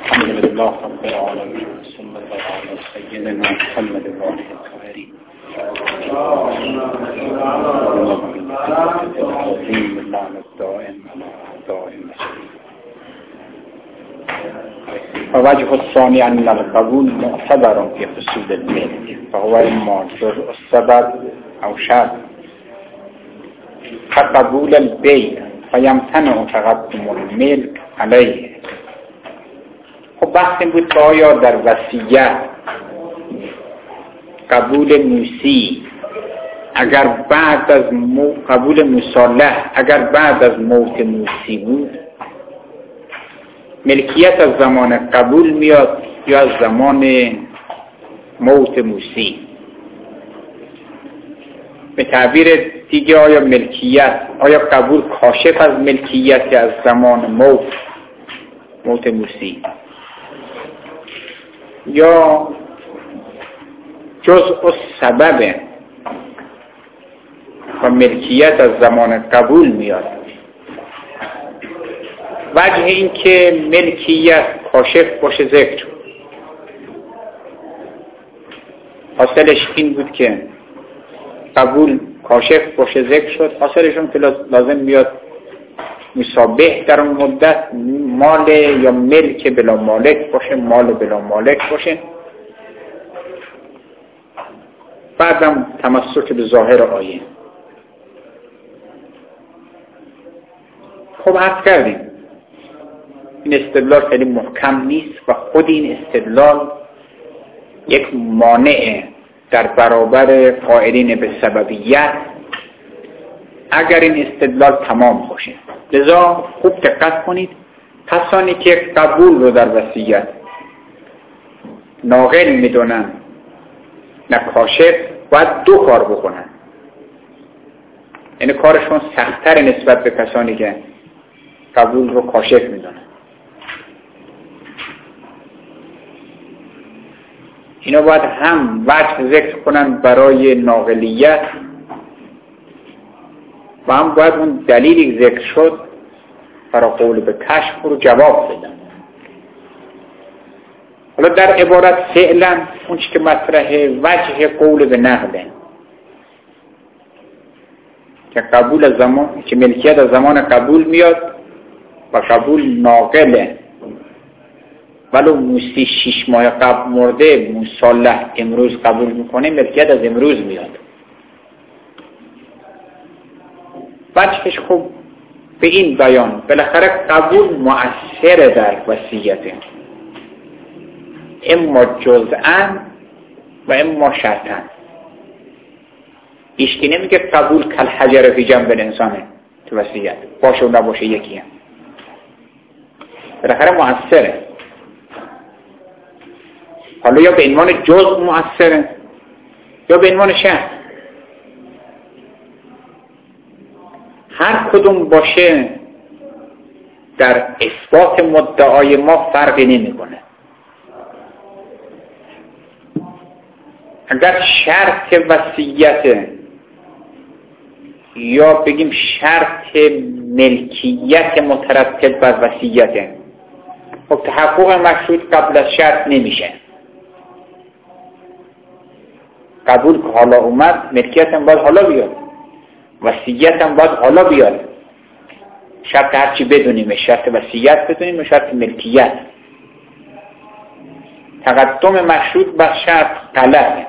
الحمد لله رب العالمين صلى الله على سيدنا محمد وآله الطاهرين العظيم اللعنة الدائم دائم. ووجه الثاني أن القبول معتبر في حصول الملك فهو إما جزء السبب أو شرط كقبول البيع فيمتنع تقدم الملك عليه. خب بحث این بود که آیا در وصیت قبول موسی اگر بعد از قبول مصالح اگر بعد از موت موسی بود ملکیت از زمان قبول میاد یا از زمان موت موسی؟ به تعبیر دیگه آیا قبول کاشف از ملکیت از زمان موت موسی یا جزء سبب و ملکیت از زمان قبول میاد؟ وجه این که ملکیت کاشف باشه ذکر حاصلش این بود که قبول کاشف باشه ذکر شد. حاصلشون که لازم میاد مشابه در اون مدت مال یا ملک بلا مالک باشه، مال بلا مالک باشه. بعدم تمسک به ظاهر آیه. خب عرض کردیم این استدلال خیلی محکم نیست و خود این استدلال یک مانع در برابر قائلین به سببیت اگر این استدلال تمام باشه. لذا خوب دقت کنید، کسانی که قبول رو در وصیت ناقل میدونن نه کاشف باید دو کار بکنن. یعنی کارشون سخت‌تر نسبت به کسانی که قبول رو کاشف میدونن. اینا باید هم وجه ذکر کنن برای ناقلیت و هم باید اون دلیلی ذکر شد برای قول به کشف رو جواب بدن. حالا در عبارت فعلا اون چی که مطرحه وجه قول به نقله که قبول از زمان که ملکیت از زمان قبول میاد و قبول ناقله، ولو موسی 6 ماه قبل مرده مصالح امروز قبول میکنه ملکیت از امروز میاد. وجهش خوب به این بیان بالاخره قبول مؤثر در وصیته، اما جزءاً و اما شرطاً. ایشکی نمیگه قبول کل حجر فی جنب الانسانه تو وصیت باشه و نباشه یکی هم، بالاخره مؤثره. حالا یا به عنوان جزء مؤثره یا به عنوان شرط، هر کدوم باشه در اثبات مدعای ما فرقی نمیکنه. اگر شرط وصیت یا بگیم شرط ملکیت مترتب بر وصیت، خب تحقق مشروط قبل از شرط نمیشه. قبول که حالا اومد ملکیت هم باید حالا بیاد، وصیت هم باید حالا بیاد. شرط هرچی بدونیم، شرط وصیت بدونیم و شرط ملکیت. تقدم مشروط بر شرط غلطه،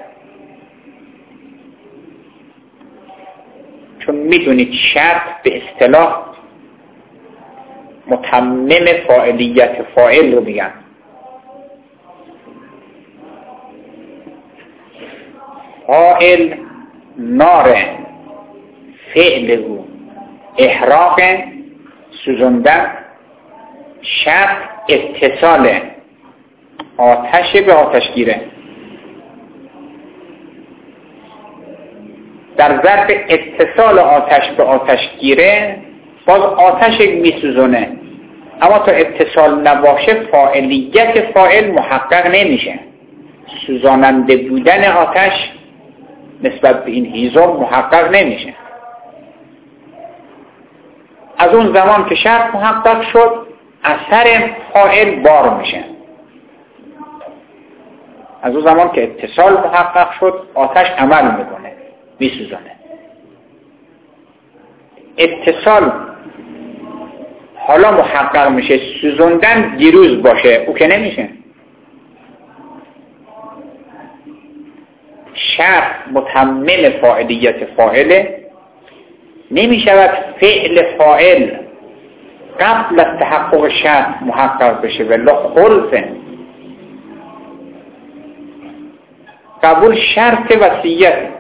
چون میدونید شرط به اصطلاح متمم فاعلیت فاعل رو میگن. فاعل ناره، فعل او احراق سوزندن، شرط اتصال آتش به آتشگیره. در ظرف اتصال آتش به آتشگیره باز آتش میسوزونه، اما تا اتصال نباشه فاعلیت فاعل محقق نمیشه. سوزاننده بودن آتش نسبت به این هیزم محقق نمیشه. از اون زمان که شرط محقق شد اثر فاعل بار میشه. از اون زمان که اتصال محقق شد آتش عمل میکنه، میسوزانه. اتصال حالا محقق میشه، سوزوندن دیروز باشه او که نمیشه. شرط متمم فاعلیت فاعله، نمیشود فعل فاعل قبل از تحقق شرط محقق بشه، ولی خلفه. قبول شرط وصیت،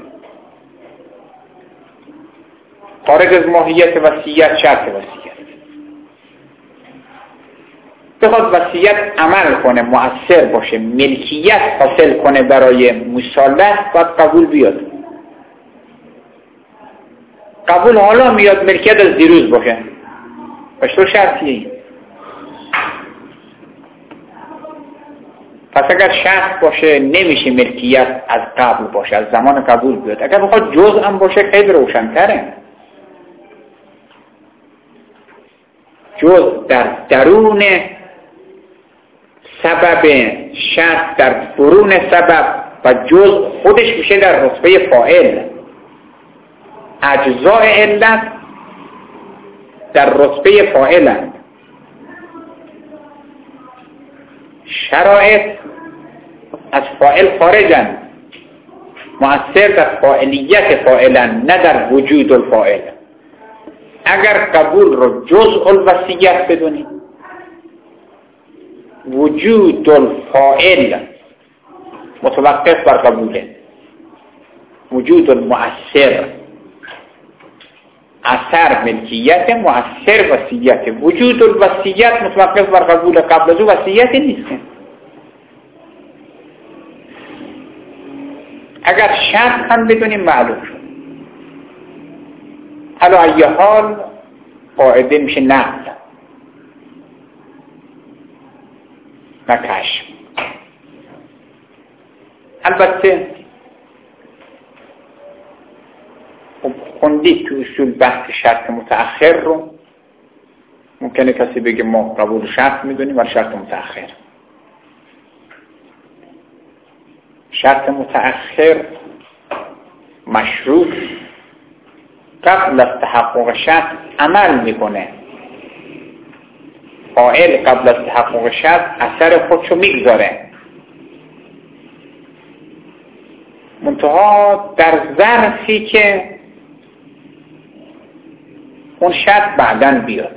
خارج از ماهیت وصیت شرط وصیت. بخواد وصیت عمل کنه، مؤثر باشه، ملکیت حاصل کنه برای مصالح، باید قبول بیاد. قبول حالا میاد، ملکیت از دیروز باشه، پس تو شرطیه. پس اگر شرط باشه نمیشه ملکیت از قبل باشه، از زمان قبول بیاد. اگر بخواد جزء هم باشه خیلی روشن‌تره. جزء در درون سبب، شرط در برون سبب، و جزء خودش میشه در رتبه فاعل. اجزاء علت در رتبه فاعلند. شرایط از فاعل خارجند، مؤثر در فاعلیت فاعلند، نه در وجود الفاعل. اگر قبول رو جزء الوصیت بدونید، وجود الفاعل متوقف بر قبوله. وجود المؤثر، اثر ملکیت، مؤثر وصیت. وجود الوصیت متوقف بر قبول، قبل از او وصیتی نیست. اگر شرط هم بدونیم معلوم شد. حالا ای حال قاعده میشه نقل نه کشف. البته خوندید تو اصول بحث شرط متأخر رو، ممکنه کسی بگه ما قبول شرط میدونیم ولی شرط متأخر. شرط متأخر مشروط قبل از تحقق شرط عمل میکنه. فاعل قبل از تحقق شرط اثر خودشو میگذاره، منتها در ظرفی که اون شرط بعداً بیاد.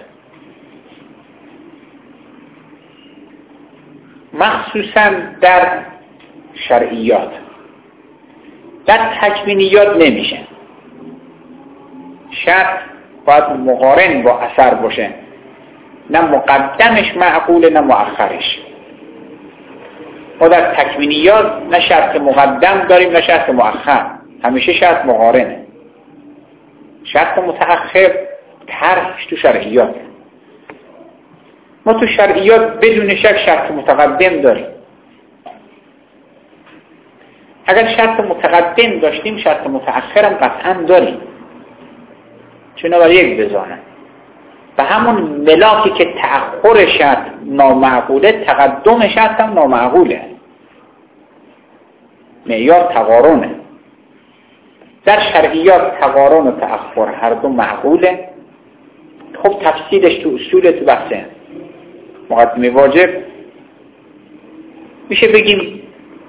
مخصوصاً در شرعیات. در تکوینیات نمیشه. شرط باید مقارن با اثر باشه، نه مقدمش معقوله نه مؤخرش. ما در تکوینیات نه شرط مقدم داریم نه شرط مؤخر، همیشه شرط مقارنه. شرط متأخر طرحش تو شرعیات. ما تو شرعیات بدون شک شرط متقدم داریم. اگر شرط متقدم داشتیم شرط متأخر هم قطعا داریم، چون بر یک بزانه. و همون ملاکی که تأخر شرط نامعقوله، تقدم شرط هم نامعقوله. معیار تقارنه. در شرعیات تقارن و تأخر هر دو معقوله. خب تفصیلش تو اصول تو بحثه مقدمه واجب میشه بگیم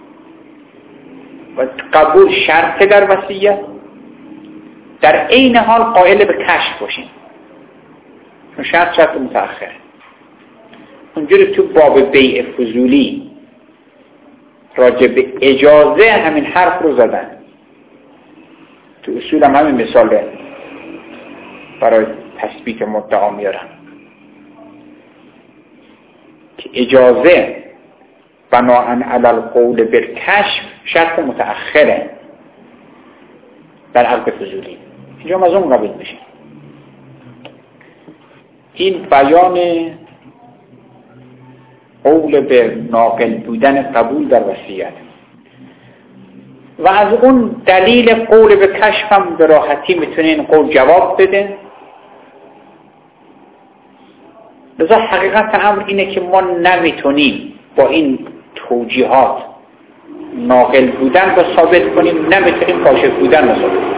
قبول شرط در وصیت، در عین حال قائل به کشف باشیم، چون شرط متأخر. اونجوری تو باب بیع فضولی راجع به اجازه همین حرف رو زدن. تو اصول هم همین مثاله برای تثبیت مدعا میارن که اجازه بناءً علی القول بالکشف شرط متأخره در عقد فضولی. اینجا هم از اون قبول میشه. این بیان قول به ناقل بودن قبول در وصیت و از اون دلیل قول به کشف هم به راحتی میتونه این قول جواب بده. لذا حقیقت امر اینه که ما نمیتونیم با این توجیهات ناقل بودن رو ثابت کنیم، نه بتونیم کاشف بودن رو ثابت کنیم.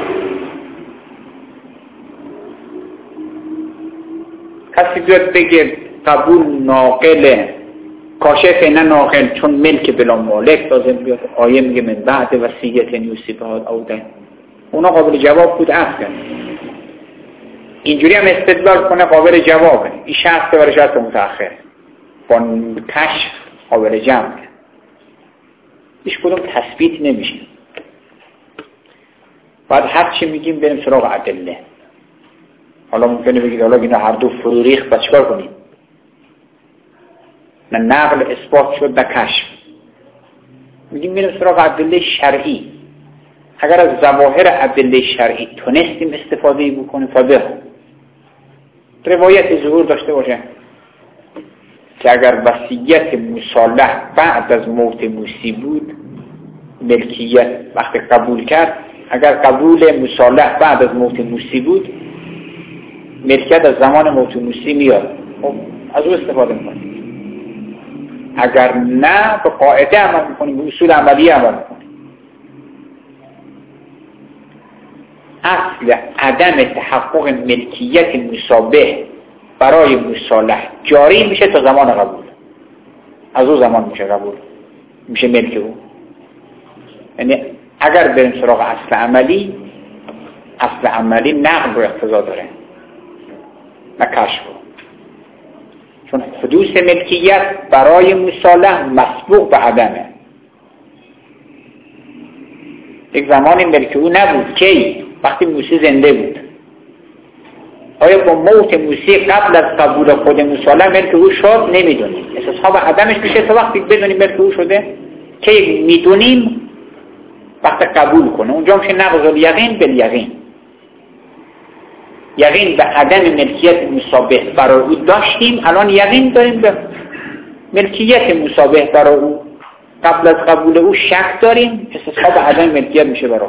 کسی بیاد بگه قبول ناقله، کاشف نه ناقل، چون ملک بلا مالک لازم بیاد. آیه میگه من بعد وصیت یوسف اوده، اونا قابل جواب بود اصلا. اینجوری هم استدلال کنه قابل جوابه، این شخص برای شخص متأخر با کشف قابل جمع، هیچ کدوم تثبیت نمیشه. بعد هر چی میگیم بریم سراغ ادله. حالا ممکنه بگید حالا اینا هر دو فرو ریخت، پس چیکار کنیم؟ نه نقل اثبات شد نه کشف. میگیم بریم سراغ ادله شرعی. اگر از ظواهر ادله شرعی تونستیم استفاده بکنیم فاده. روایت ظهور داشته باشه که اگر وصیت مصالح بعد از موت موسی بود، ملکیت وقتی قبول کرد، اگر قبول مصالح بعد از موت موسی بود، ملکیت از زمان موت موسی میاد، خب از او استفاده میکنیم. اگر نه به قاعده عمل میکنیم، به اصول عملی عمل میکنیم. اصل عدم تحقق ملکیت مشابه برای مصالح جاری میشه تا زمان قبول، از او زمان میشه قبول، میشه ملک او. یعنی اگر بریم سراغ اصل عملی نقل رو اقتضا داره نه کشف، چون حدوث ملکیت برای مصالح مسبوق به عدمه. یک زمانی ملک او نبود، کی؟ وقتی موسی زنده بود. آیا با موت موسی قبل از قبول خود مصالح ملک او شد؟ نمیدونیم. استصحاب عدمش میشه تا وقتی بدونیم ملک او شده. کی میدونیم؟ وقتی قبول کنه، اونجا میشه نقض الیقین بالیقین. یقین به عدم ملکیت مشابه برای او داشتیم، الان یقین داریم به ملکیت مشابه برای او. قبل از قبول او شک داریم، استصحاب عدم ملکیت میشه برای او.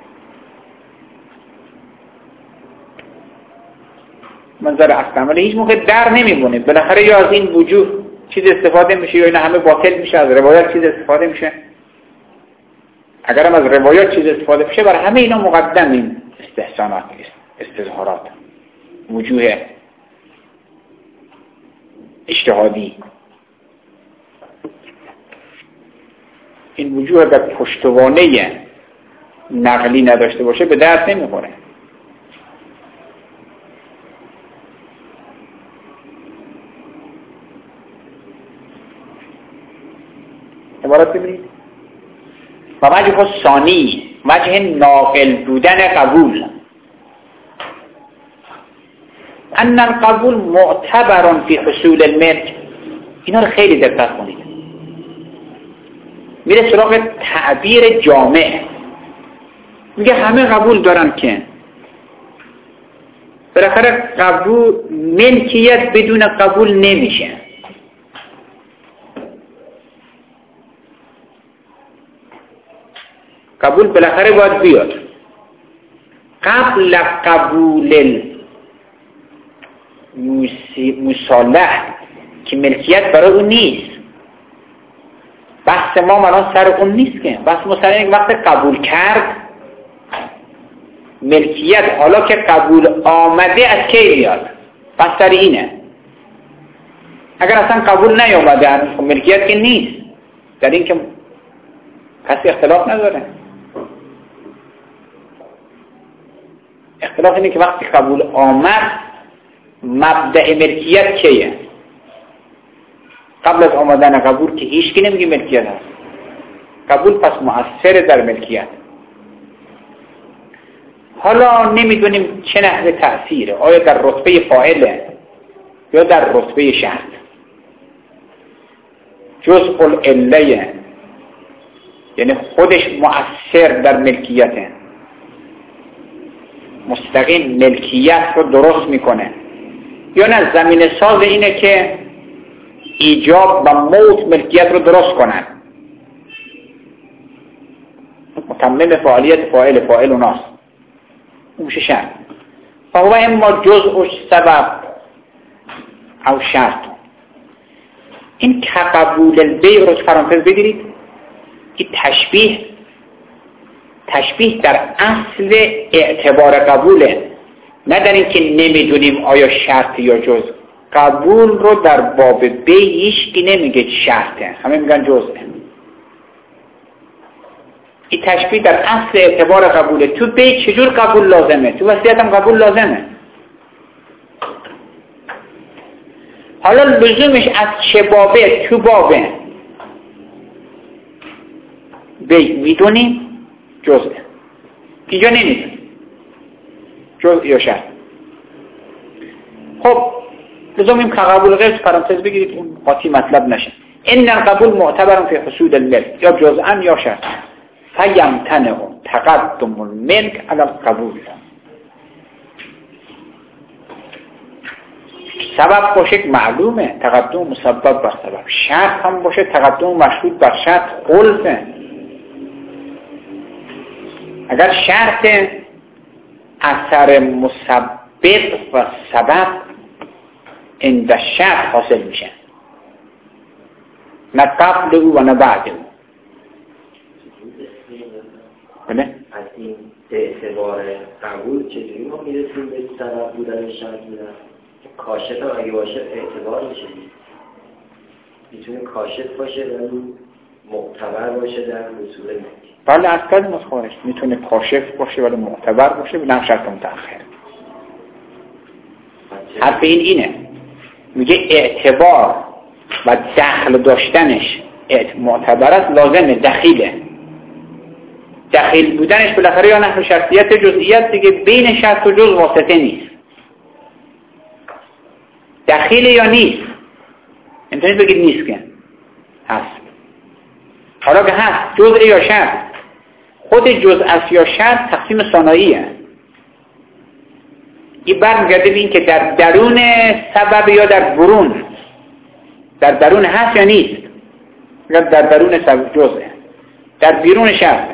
منظر اصل عملی هیچ موقع در نمیمونه. بالاخره یا از این وجوه چیز استفاده میشه یا اینا همه باطل میشه. از روایات چیز استفاده میشه. اگر هم از روایات چیز استفاده میشه، برای همه اینا مقدم این استحسانات، استظهارات، وجوه اجتهادی. این وجوه در پشتوانه نقلی نداشته باشه به درد نمیخوره. عبارت ببینید. و وجه ثانی، وجه ناقل بودن قبول، ان القبول معتبر فی حصول الملک. اینا رو خیلی دقت کنید. میره سراغ تعبیر جامع، میگه همه قبول دارن که بالاخره قبول، ملکیت بدون قبول نمیشه. قبول بالاخره باید بیاد. قبل قبول مصالح که ملکیت برای اون نیست. بحث ما الان سر اون نیست که. بحث ما سر اینه وقت قبول کرد ملکیت، حالا که قبول آمده از کی میاد؟ بحث سر اینه. اگر اصلا قبول نیامده ملکیت که نیست. در این که کسی اختلاف نداره. اختلاف اینه که وقتی قبول آمد مبدأ ملکیت کیه؟ قبل از آمدن قبول که هیچ کی نمیگه ملکیت هست. قبول پس مؤثر در ملکیت. حالا نمیدونیم چه نحوه تأثیره، آیا در رتبه فاعله یا در رتبه شرط. جزء العله، یعنی خودش مؤثر در ملکیته، مستقیم ملکیت رو درست میکنه، یا نه زمین ساز اینه که ایجاب و موت ملکیت رو درست کنن. متمم فعالیت فاعل اوناست. اون میشه شرط. فهو اما جزء سبب او شرط. این که قبول البیع رو فرانتز بگیرید. این تشبیه در اصل اعتبار قبوله، نه در این که نمیدونیم آیا شرط یا جز. قبول رو در باب بی هیچکی نمیگه شرطه، همه میگن جزه. این تشبیه در اصل اعتبار قبوله. تو بی چجور قبول لازمه؟ تو وصیت هم قبول لازمه. حالا لزومش از چه بابه؟ تو بابه بی میدونیم جزه، اینجا نمیدونیم جز یا شرط. خب لزوم این که قبول غیر پرانتز بگیرید اون قاطی مطلب نشه. این القبول معتبر فی حصول الملک یا جزءا یا شرط فیمتنع تقدم الملک علی القبول. سبب باشه معلومه، تقدم مسبب بر سبب. شرط هم باشه تقدم مشروط بر شرط خلفه. اگر شرط اثر مسبب و سبب عند الشرط حاصل میشه، نه قبل او و نه بعد او. بله؟ از این اعتبار قبول چجوری ما میرسیم به سبب بودن شرط بودن؟ کاشف هم اگه باشه اعتبار میشه، میتونه کاشف باشه ولی معتبر باشه در حصول ملک. بله از کل متخارج میتونه کاشف باشه ولی معتبر باشه بلند شرط متأخر. حرف اینه، میگه اعتبار و دخل داشتنش معتبر است، لازمه دخیله. دخیل بودنش بالاخره یا نحو شرطیت جزئیت دیگه، بین شرط و جز واسطه نیست. دخیله یا نیست؟ انتونید بگید نیست که هست. حالا که هست جزء یا شرط، خود جزء است یا شرط تقسیم ثانویه. این برمیگرده به این که در درون سبب یا در برون، در درون هست یا نیست. یا در درون سبب جزءه، در بیرون شرط.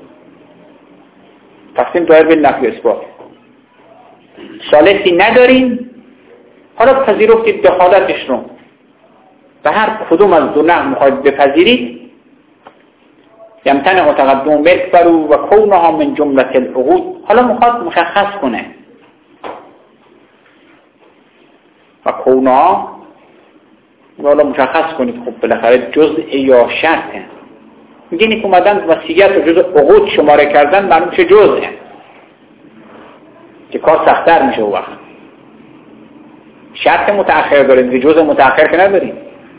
تقسیم دایر به نفی اثبات. ثالثی نداریم، حالا پذیرفتید دخالتش رو و هر کدوم از دو نحو میخواید بپذیرید. یمتنع تقدم ملک برو و کونها من جمله العقود. حالا میخواد مشخص کنه و کونها، حالا مشخص کنید خب بالاخره جزء یا شرطه. میگه نیک اومدن وصیت و جزء عقود شماره کردن معلوم شه جزءه که کار سخت‌تر میشه. اون وقت شرط متأخر داریم که جزء متأخر که نداریم.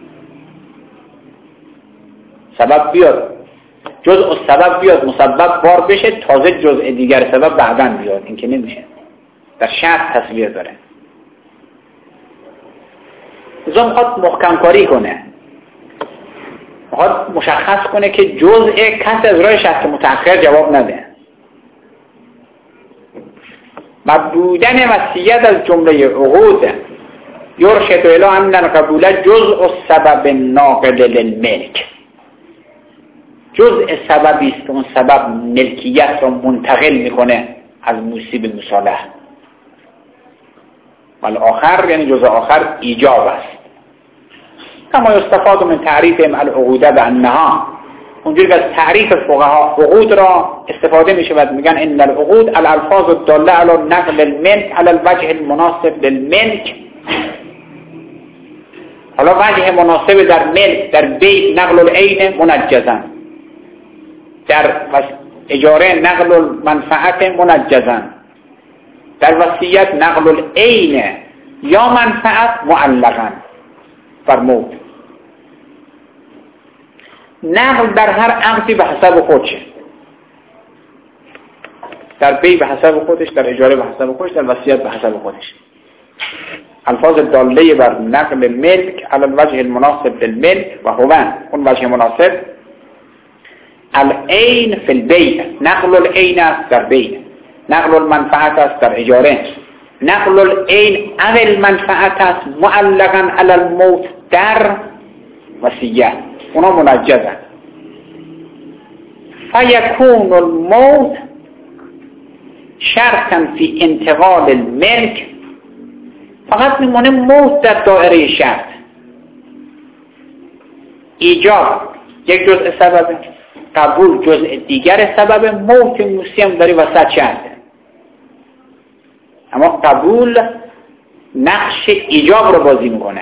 سبب بیاد، جزء سبب بیاد مسبب بار بشه، تازه جزء دیگر سبب بعداً بیاد. این که نمیشه، در شرط تصویر داره. لذا میخواد محکم کاری کنه، میخواد مشخص کنه که جزء کس از راه شرط متأخر جواب نده. مبودن وصیت از جمله عقود یرشد الی ان القبول جزء السبب ناقل للملک. جزء سببی است، اون سبب ملکیت رو منتقل میکنه از موسی به مصالح. ولی آخر یعنی جزء آخر ایجاب است. کما یستفاد من تعریف العقود بانها، اونجوری که از تعریف فقها عقود را استفاده می شود، میگن ان العقود الالفاظ الداله علی نقل الملک علی الوجه المناسب للملک. حالا وجه مناسب در ملک، در بیت نقل العین منجزا، در اجاره نقل المنفعت منجزا، در وصیت نقل العین یا منفعت معلقا فرمود. نقل در هر عقدی به حسب خودشه، در بی به حسب خودش، در اجاره به حسب خودش، در وصیت به حسب خودش. الفاظ داله بر نقل ملک علی الوجه المناسب للملک و هو اون وجه مناسب العین فی البیع، نقل العین است در بیع، نقل المنفعت است در اجاره، نقل العین علی المنفعت است معلقا علی الموت در وصیت، اونا منجزن. فیکون الموت شرطا فی انتقال الملک، فقط میمونه موت در دائره شرط. ایجاب یک جزء سببه، قبول جزء دیگر سبب، موت موسی هم داری وسط شرطه. اما قبول نقش ایجاب رو بازی میکنه.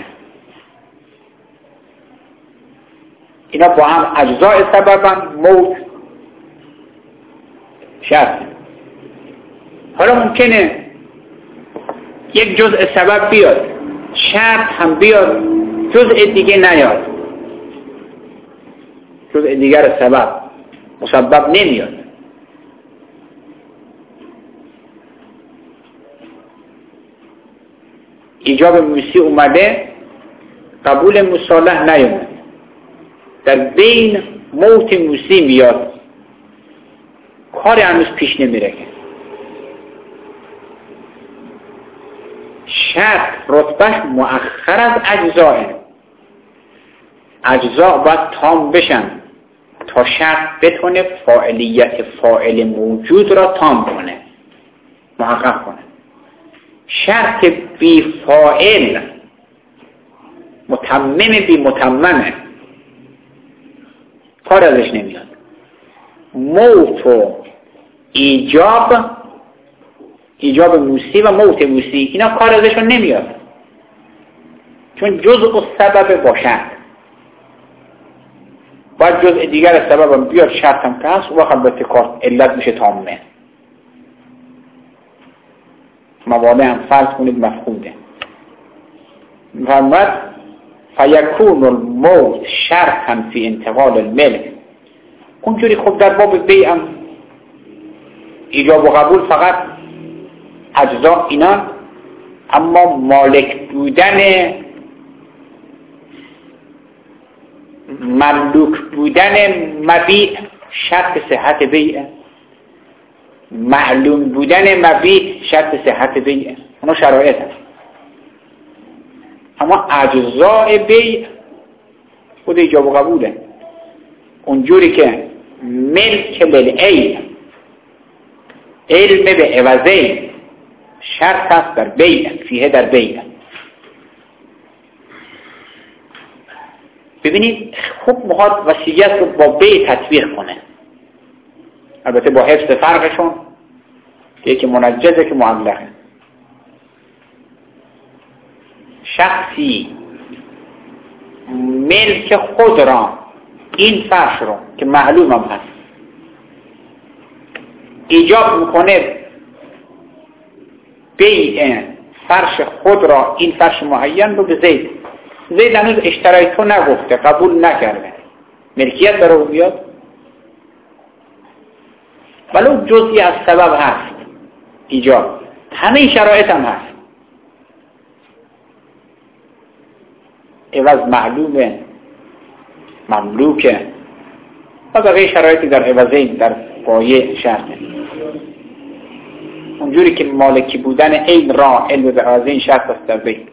اینا با هم اجزای سببن، موت شرط. حالا ممکنه یک جزء سبب بیاد، شرط هم بیاد، جزء دیگه نیاد، جزء دیگر سبب مسبب نمیاد. ایجاب موسی اومده، قبول مصالح نیومد، در بین موت موسی میاد، کاری هنوز پیش نمیره که شرط رتبهش مؤخر از اجزا باید تام بشن تا شرط بتونه فاعلیت فاعل موجود را تام کنه، محقق کنه. شرط بی فاعل متمم بی متممه، کار ازش نمیاد. موت و ایجاب موسی و موت موسی، اینا کار ازشون نمیاد، چون جزء سبب باشد. باید جزء دیگر سبب هم بیاد، شرط هم که هست، و وقت به کار علت میشه تامه. موانع هم فرض کنید مفقوده. فرمود فیکون الموت شرطا فی انتقال الملک. اونجوری خب در باب بیع هم ایجاب و قبول فقط اجزا اینا، اما مالک بودن، مملوک بودن مبیع شرط صحت بیع، معلوم بودن مبیع شرط صحت بیع، اونا شرایط هست. اما اجزای بیع خود ایجاب و قبوله. اونجوری که ملک للعین، علم به عوضین، شرط هست در بیع، فیه در بیع. ببینید خوب میخواد وصیت رو با بیع تطبیق کنه، البته با حفظ فرقشون، یکی منجزه که معلقه. شخصی ملک خود را، این فرش رو که معلوم هم هست، ایجاب میکنه بیع فرش خود را، این فرش معین رو به زید هنوز اشترای تو نگفته، قبول نکرده، ملکیت داره و بیاد، ولو جزئی از سبب هست ایجاب، همه این شرایط هم هست. عوض معلومه، مملوکه، و بقیه شرایطی در عوضین در بایع شرطه. اونجوری که مالکی بودن عین را علم به عوضین شرط است در بیع.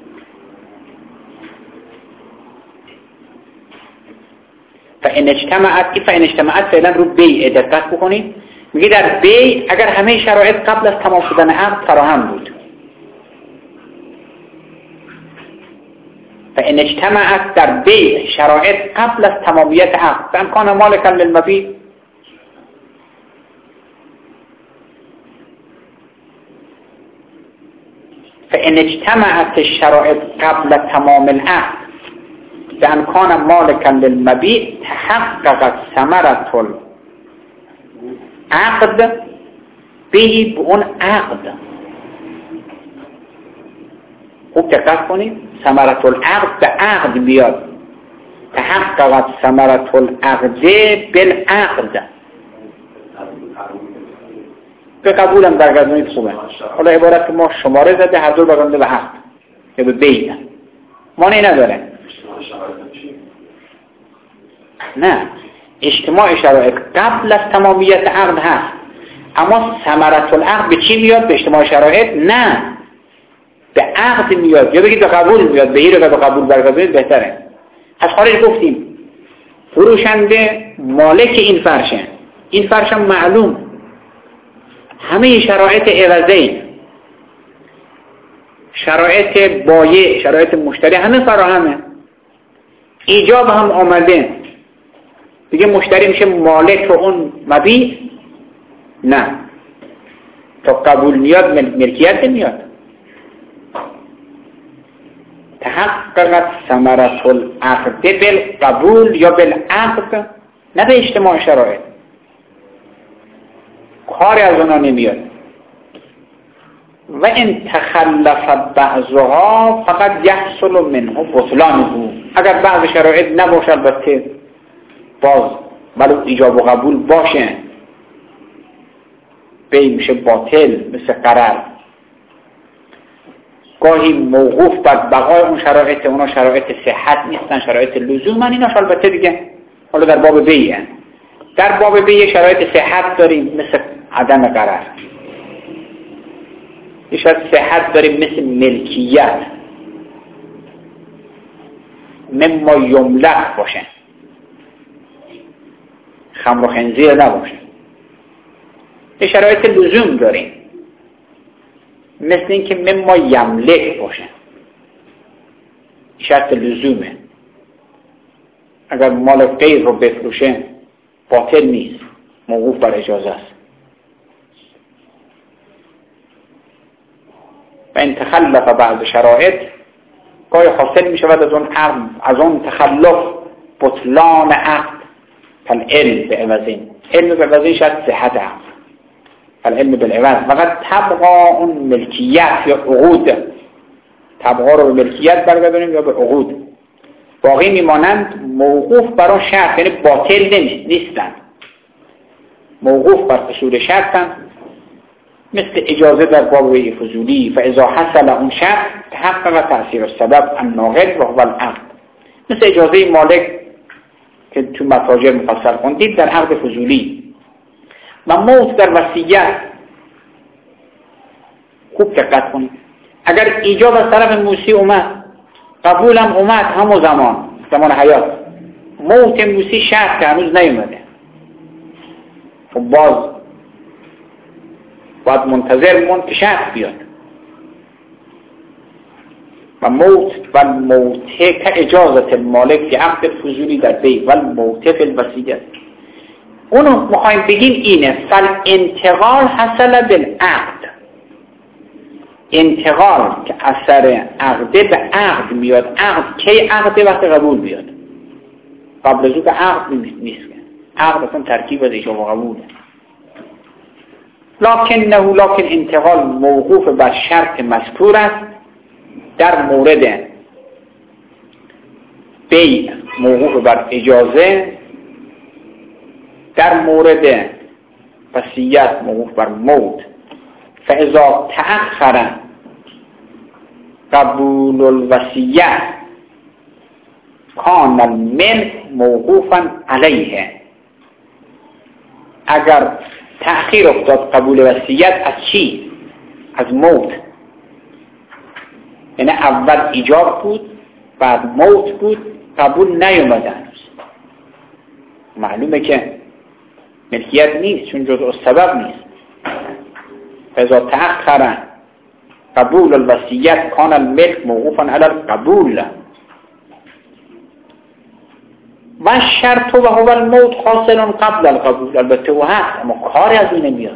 فإن اجتمعت فعلا رو بیع دقت بکنید، میگه در بیع اگر همه شرایط قبل از تمام شدن عقد فراهم بود، فإن اجتمعت در بیع شرایط قبل از تمامیت عقد، فإن کان مالکا للمبیع، فإن اجتمعت الشرائط قبل تمام العقد فإن كان مالكا للمبيع تحققت ثمرة العقد به اون عقد. خوب دقت کنید، ثمرة العقد به عقد بیاد، تحققت ثمرة العقد بالعقد. به قبولم برگردونید خوبه. حالا عبارت ما شماره زده، هر دور برگرده به عقد یا به بیع، مانعی نداره. نه، اجتماع شرایط قبل از تمامیت عقد هست، اما ثمرة العقد به چی میاد؟ به اجتماع شرایط؟ نه، به عقد میاد. یا بگید به قبول میاد، به این رو به قبول برگردونید بهتره. از خارج گفتیم فروشنده مالک این فرشه، این فرش هم معلوم، همه شرایط عوضی، شرایط بایع، شرایط مشتری همه فراهمه، ایجاب هم آمده، دیگه مشتری میشه مالک اون مبیع؟ نه، تا قبول میاد ملکیت میاد. تحققت ثمرة العقد بالقبول یا بالعقد، نه به اجتماع شرایط. کاری از اونا نمیاد. و ان تخلف بعضها فقط یحصل منه بطلانه، اگر بعض شرایط نباشه البته باز ولی ایجاب و قبول باشه بیع میشه باطل، مثل قرار. گاهی موقوف بر بقای اون شرایط، اونا شرایط صحت نیستن، شرایط لزوم، ایناش البته دیگه حالا در باب بیع. در باب بیع شرایط صحت داریم مثل عدم قرار، یه شرایط صحت داریم مثل ملکیت، مما یملک باشه، خمر و خنزیر نباشه. یه شرایط لزوم داریم مثل اینکه مما یملک باشه، شرط لزومه. اگر مال غیر رو بفروشه باطل نیست، موقوف بر اجازه است. و این تخلف بعض شرایط گاهی حاصل می شود از اون تخلف بطلان عقد. فالعلم به عوضین، علم به عوضین شاید صحت عقد، فالعلم بالعوض. فقط تبقى اون ملکیت یا عقود، تبقى رو به ملکیت برگردونیم یا به عقود، باقی میمانند موقوف بر شرط، یعنی باطل نیستند، موقوف بر اصول شرطن، مثل اجازه در باب بیع فضولی. فاذا حصل اون شرط تحقق تأثیر السبب الناقل و هو العقد، مثل اجازه مالک که تو متاجر مفصل خوندید در عقد فضولی. و موت در وصیت، خوب دقت کنید، اگر ایجاب از طرف موسی اومد، قبولم اومد همون زمان حیات، موت موسی شرط که هنوز نیومده، خب باز باید منتظر موند که شرط بیاد. و موت و موته که اجازت المالک که عقد فضولی در بیع و موته فی الوصیت. اونو میخوایم بگیم اینه، فالانتقال حصل بالعقد، انتقال که اثر عقده به عقد میاد. عقد کی عقده؟ وقت قبول بیاد، قبل از اون که عقد نیست. عقد اصلا ترکیب از ایجاب و قبوله. لکن انتقال موقوف بر شرط مذکور است. در مورد بیع موقوف بر اجازه، در مورد وصیت موقوف بر موت. فاذا تأخر قبول الوصیت کان الملک موقوفا علیه. اگر تأخیر افتاد قبول وصیت از چی؟ از موت. یعنی اول ایجاب بود، بعد موت بود، قبول نیومده هنوز، معلومه که ملکیت نیست، چون جزء السبب نیست. فاذا تأخر قبول الوصیت کان الملک موقوفا علی القبول. و شرط و هو الموت حاصل قبل القبول. البته و هست، اما کاری از این نمیاد،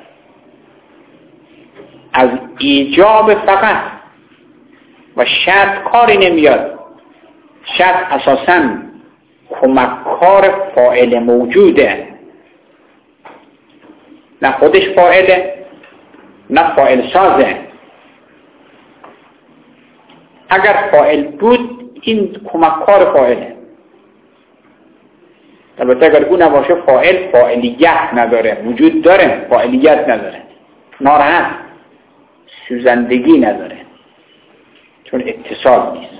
از ایجاب فقط و شرط کاری نمیاد. شرط اساساً کمککار فاعل موجوده، نه خودش فاعله نه فاعل سازه. اگر فاعل بود این کمککار فاعله. البته اگر اون نباشه فاعل فاعلیت نداره، وجود داره فاعلیت نداره، ناراحت، سوزندگی نداره، چون اتصال نیست.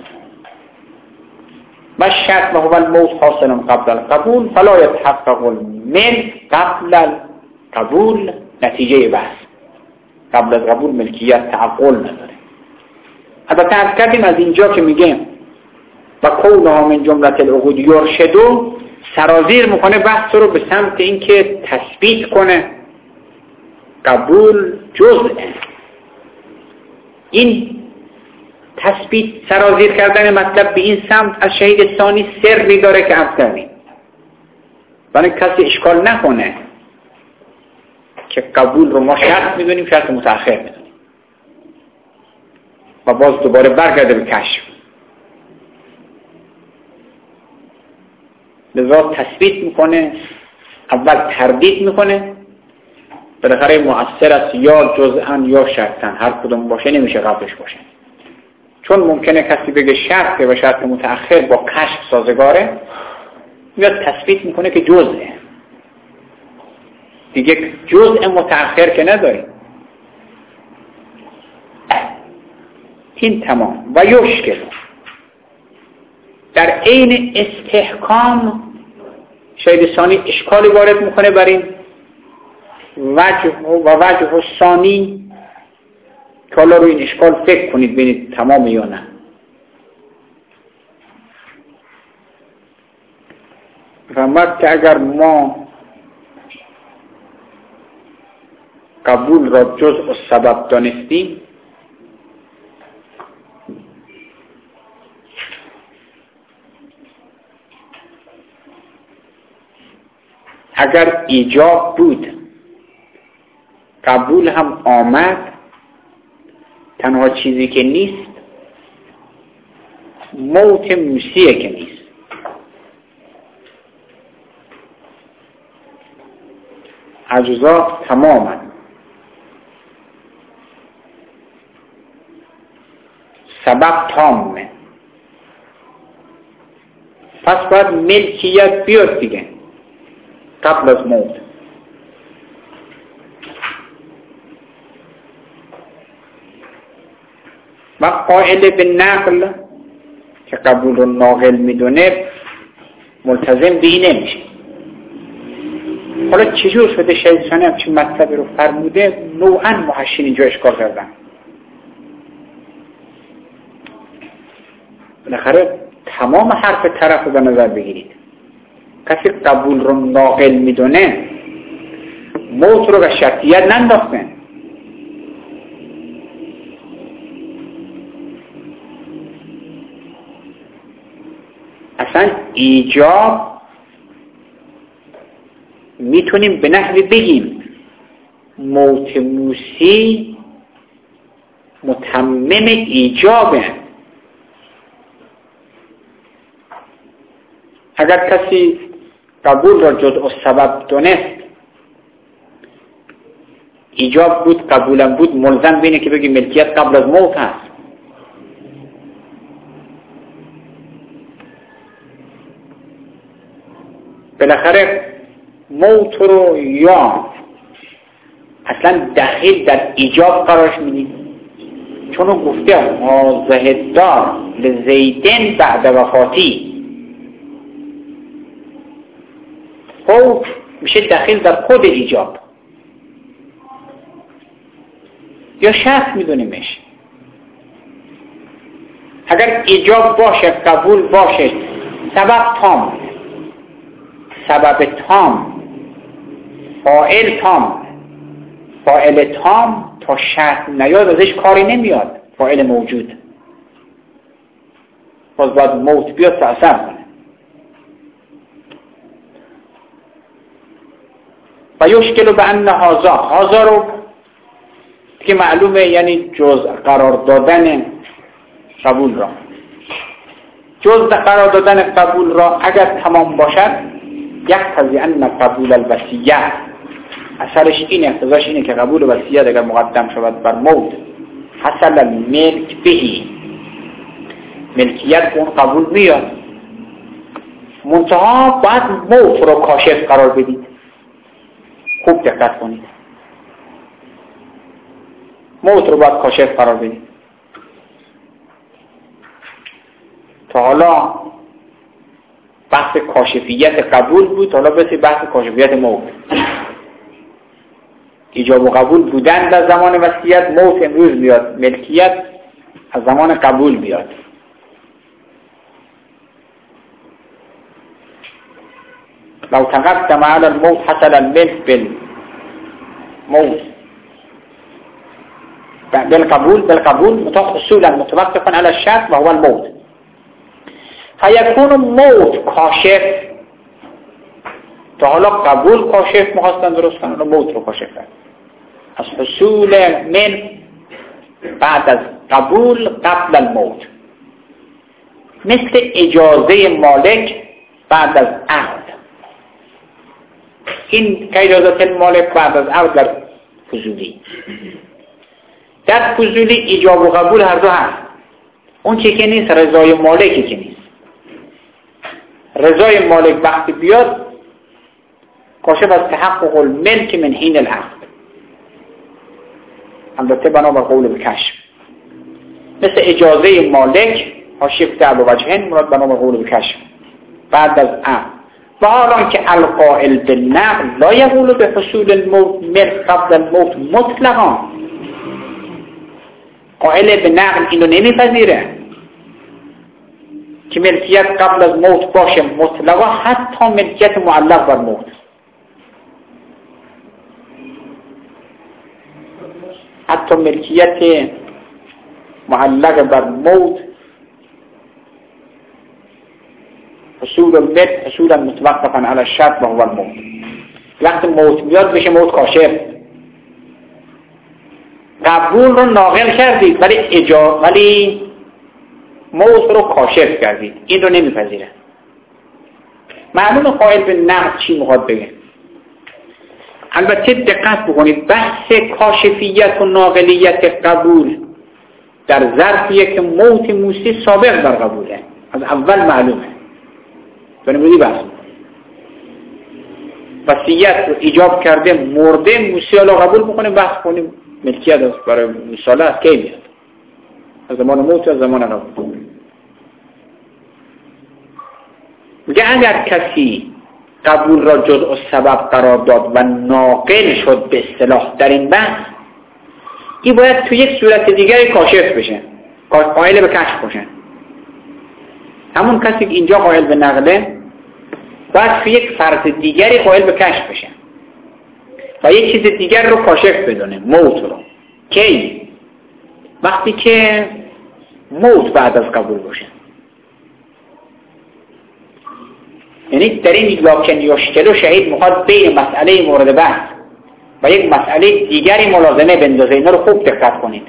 و شرط و هو الموت حاصل قبل القبول فلا يتحقق الملك قبل القبول. نتیجه بحث قبل از قبول ملکیت تعقل نداره. البته عرض کردیم از اینجا که میگیم و کونها من جملة العقود یرشدو، سرازیر میکنه بحث رو به سمت اینکه تثبیت کنه قبول جزءه. این تثبیت سرازیر کردن مطلب به این سمت از شهید ثانی سری داره که عرض کردیم. برای کسی اشکال نکنه که قبول رو ما شرط میدونیم، شرط متأخر میدونیم و باز دوباره برگرده به کشف. لذا تثبیت میکنه، اول تردید میکنه، بالاخره مؤثر است یا جزءاً یا شرطاً، هر کدوم باشه نمیشه قبلش باشه. چون ممکنه کسی بگه شرطه و شرط متأخر با کشف سازگاره، میاد تثبیت میکنه که جزءه، دیگه جزء متأخر که نداریم. این تمام. و یشکل، در عین استحکام شاید ثانی اشکالی وارد میکنه بر این وجه ثانی که حالا روی این اشکال فکر کنید ببینید تمام یا نه. فرمود که اگر ما قبول را جزء سبب دانستیم، اگر ایجاب بود قبول هم آمد، تنها چیزی که نیست موت موسیه که نیست. اجزا تماما سبب تامه، پس باید ملکیت بیاد دیگه قبل از موت. و قائل به نقل که قبول رو ناقل میدونه ملتزم به این نمیشه. حالا چجور شده شیخ ثانی همچین مطلبی رو فرموده؟ نوعا محشین اینجا اشکال کردن. بالاخره تمام حرف طرف رو به نظر بگیرید. کسی قبول رو ناقل میدونه موت رو به شرطیت ننداخته. اصلا ایجاب میتونیم به نحوی بگیم موت موسی متمم ایجابه. اگر کسی قبول را جزء سبب دونست، ایجاب بود قبولم بود، ملزم بینه که بگی ملکیت قبل از موت هست. بالاخره موت رو یا اصلا دخیل در ایجاب قرارش میدید، چون اون گفته حاضه دار لزیدن بعد وفاتی، خب میشه دخیل در خود ایجاب یا شرط میدونیمش. اگر ایجاب باشه قبول باشه سبب تام، سبب تام، فاعل تام، فاعل تام تا شرط نیاد ازش کاری نمیاد. فاعل موجود باز باید موت بیاد تأثیر کنه. و یشکل به ان هازا رو که معلومه یعنی جزء قرار دادن قبول را، جزء قرار دادن قبول را اگر تمام باشد یقتضی ان قبول الوصیه، اثرش اینه، اقتضاش اینه که قبول وصیت اگر مقدم شود بر موت حصل الملک بهی، ملکیت اون قبول میاد. منتها باید موت رو کاشف قرار بدید. خوب دقت کنید، موت رو باید کاشف قرار بدید. تا حالا بحث کاشفیت قبول بود، حالا بسی بحث کاشفیت موت. ایجاب و قبول بودن در زمان وصیت، موت امروز بیاد، ملکیت از زمان قبول بیاد. لو تقدم على الموت حصل الملك بالموت بالقبول متحصولا متوقفا على الشرط وهو الموت، فيكون موت كاشف تا حالا قبول کاشف می‌خواستن درست کنن و موت رو کاشف کردن. از حصول من بعد از قبول قبل الموت، مثل اجازه مالک بعد از عقد. این که اجازه مالک بعد از عقد در فضولی. در فضولی ایجاب و قبول هر دو هست. اون چی که نیست رضای مالکی که نیست. رضای مالک وقتی بیاد کاشف از تحقق الملک من حین العقد، البته بنابر قول بکشف، مثل اجازه مالک حاشیه تعب و وجهن مراد بنابر قول بکشف بعد از عقد. و حالان که القائل بالنقل لا یقول به حصول الموت ملک قبل الموت مطلقا، قائل به نقل اینو نمیپذیره که ملکیت قبل از موت باشه مطلقا، حتی ملکیت معلق بر موت. حتی ملکیت معلق بر موت حصول الملک حصولا متوقفا علی الشرط و هو الموت. وقتی موت میاد بشه موت کاشف. قبول رو ناقل کردید ولی موت رو کاشف کردید، این رو نمیپذیره. معلوم قائل به نقد چی میخواد بگه. البته دقت بکنید بحث کاشفیت و ناقلیت قبول در ظرفیه که موت موسی سابق بر قبوله، از اول معلومه. بنابراین بحث وصیت رو ایجاب کرده مرده موسی رو قبول بکنیم، بحث کنیم ملکیت است برای موسی است کی میاد، از زمان موت از زمان قبول. میگه اگر کسی قبول را جزء سبب قرار داد و ناقل شد به اصطلاح در این بحث، این باید تو یک صورت دیگری کاشف بشه، قائل به کشف باشه. همون کسی که اینجا قائل به نقله باید تو یک فرض دیگری قائل به کشف بشه و یک چیز دیگر رو کاشف بدونه، موت رو. کی؟ وقتی که موت بعد از قبول باشه. یعنی در این لکن یشکل و شهید میخواد بین مسئله مورد بحث و یک مسئله دیگری ملازمه بندازه. اینا رو خوب دقت کنید.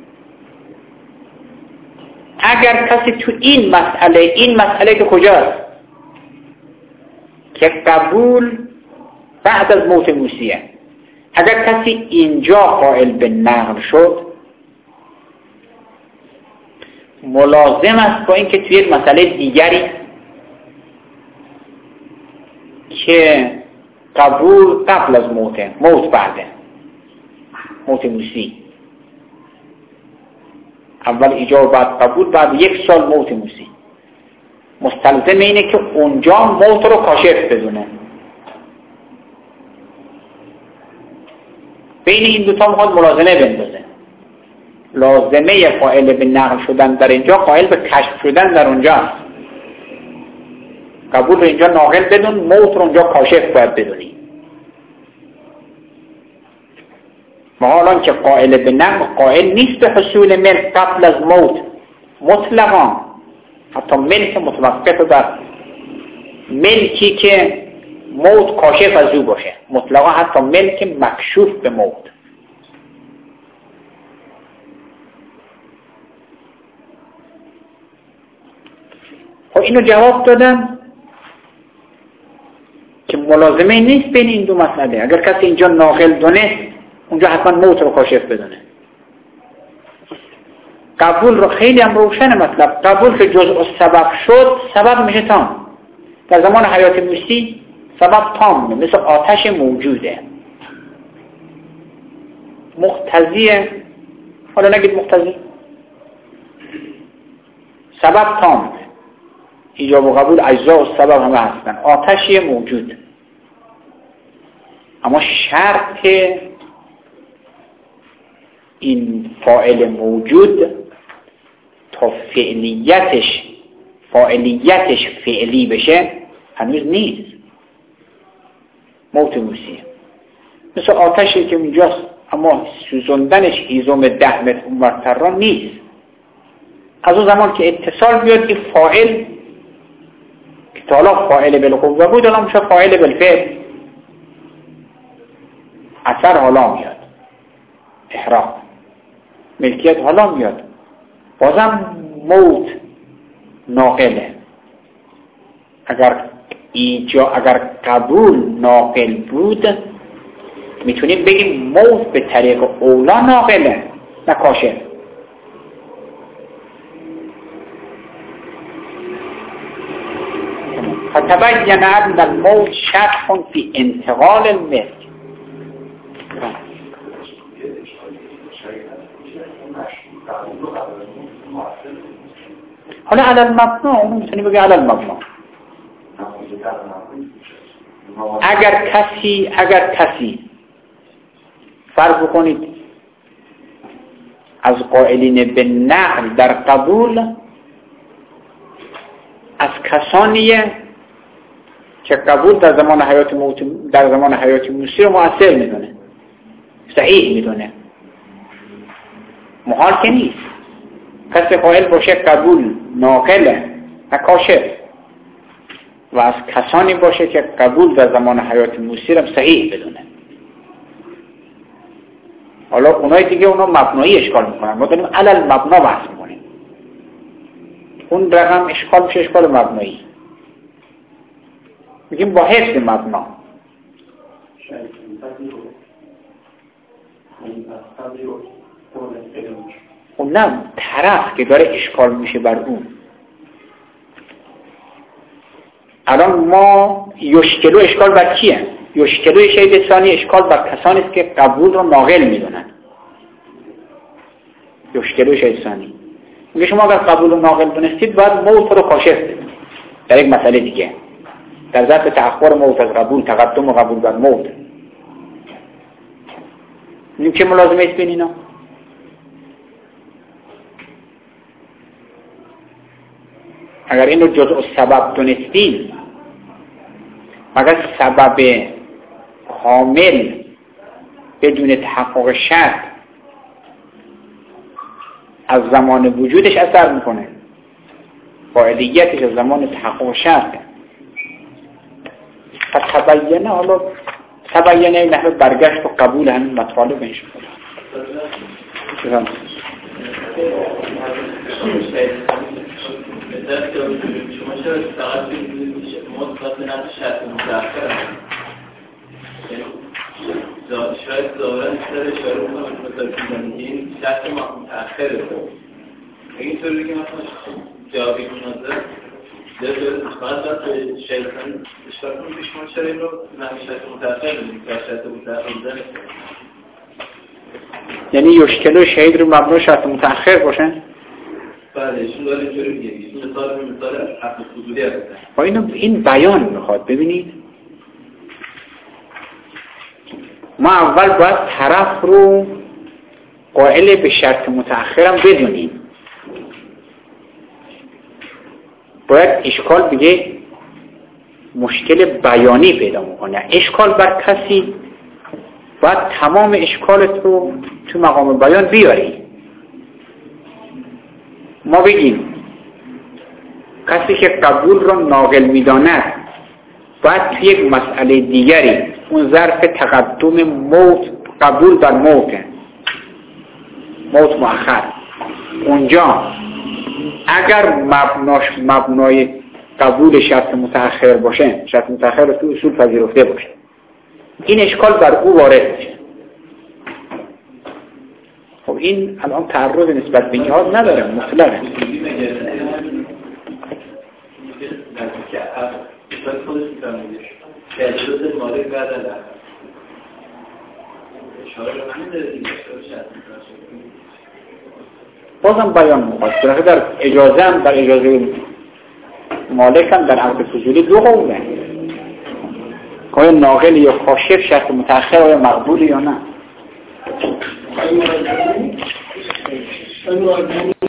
اگر کسی تو این مسئله که کجاست که قبول بعد از موت موسیه، اگر کسی اینجا قائل به نقل شد، ملازم است با اینکه توی یک مسئله دیگری که قبول قبل از موت بعده، موت موسی، اول ایجاب بعد قبول، بعد 1 سال موت موسی، مستلزم اینه که اونجا موت رو کاشف بدونه. بین این دوتا میخواد ملازمه بندازه. لازمه قائل به نقل شدن در اینجا قائل به کشف شدن در اونجا. قبول رو اینجا ناقل بدون، موت رو اونجا کاشف باید بدونی. ما حالا که قائل به نقل قائل نیست به حصول ملک قبل از موت مطلقا، حتی ملک متوقف بر ملکی که موت کاشف از او باشه، مطلقا حتی ملک مکشوف به موت. خب اینو جواب دادم که ملازمه نیست بین این دو مسئله. اگر کسی اینجا ناقل دونست، اونجا حتما موت رو کاشف بدونه. قبول رو خیلی هم روشن مطلب. قبول که جزء سبب شد، سبب میشه تام. در زمان حیات موسی سبب تام، مثل آتش موجوده، مقتضیه. حالا نگید مقتضی، سبب تام، ایجاب و قبول اجزا و سبب همه هستن. آتشی موجود، اما شرط این فاعل موجود تا فاعلیتش فعلی بشه هنوز نیست. موت موسیه مثل آتشی که اونجاست، اما سوزندنش هیزم 10 متر اونورتر نیست. از اون زمان که اتصال بیاد این فاعل که تا حالا فاعل بالقوه بود، الان میشه فاعل بالفعل. اثر حالا میاد، احراق، ملکیت حالا میاد، بازم موت ناقله. اگر قبول ناقل بود میتونیم بگیم موت به طریق اولا ناقله، نه کاشف. فتبین ان الموت شرط فی انتقال الملک. حالا علی المبنا، اونو میتونی بگی علی المبنا. اگر کسی فرض بکنید از قائلین به نقل در قبول از کسانیه که قبول در زمان حیات موسی رو مؤثر میدونه، صحیح میدونه، محال که نیست کسی قائل باشه قبول ناقله نه کاشف، و از کسانی باشه که قبول در زمان حیات موسی رو صحیح بدونه. حالا اونای دیگه اونا مبنایی اشکال میکنن، ما داریم علل مبنا بحث میکنیم. اون رقم اشکال میشه اشکال مبنایی، میگیم با حفظ مبنا. اون نه طرف که داره اشکال میشه بر اون. الان ما یشکلو اشکال بر کیه؟ یشکلوی شهید ثانی اشکال بر کسانی است که قبول رو ناقل میدونن. یشکلوی شهید ثانی میگه شما اگر قبول رو ناقل دونستید باید موت رو کاشف بدید. در یک مسئله دیگه در ظرف تأخر موت از قبول، تقدم و قبول بر موت، این که ملازمه است بین اینا. اگر این رو جزء سبب دونستیم، مگر سبب کامل بدون تحقق شرط از زمان وجودش اثر میکنه، فاعلیتش از زمان تحقق شرط. پس تبینه، حالا تبینه نحوه برگشت و قبول همین مطالب این شد. شما چرا فقط مطلق نفس شرط متأخر شاید ظاهرا بیشتر اشاره میکنم این شرط متأخره. اینطور بگیم مثلا جوابی مناظر فقط باید شیطان اشاره کنم که شما چرا این رو نفس شرط متأخر بودیم که شرط متأخر بودن، یعنی یشکلو شهید رو مبنای شرط متأخر باشن؟ بله، ایشون داره اینجوری میگه، ایشون مثال عقل فضولی هستن. با این بیان میخواد. ببینید ما اول باید طرف رو قائل به شرط متأخرم بدونیم. باید اشکال بگه مشکل بیانی پیدا میکنه. اشکال بر کسی باید تمام اشکالت رو تو مقام بیان بیاری. ما بگیم کسی که قبول رو ناقل میداند باید توی یک مسئله دیگری، اون ظرف تقدم موت، قبول در موت مؤخر، اونجا اگر مبنای قبول شرط متأخر باشه، شرط متأخر رو تو اصول پذیرفته باشه، این اشکال بر او وارد میشه. خب این الان تعرض نسبت به نیاز نداره، مطلقه. بازم بیان میخواد در اجازه هم، در اجازه مالک هم در عقد فضولی دو قوله، آیا ناقل یا کاشف شرط متأخر آیا مقبول یا نه.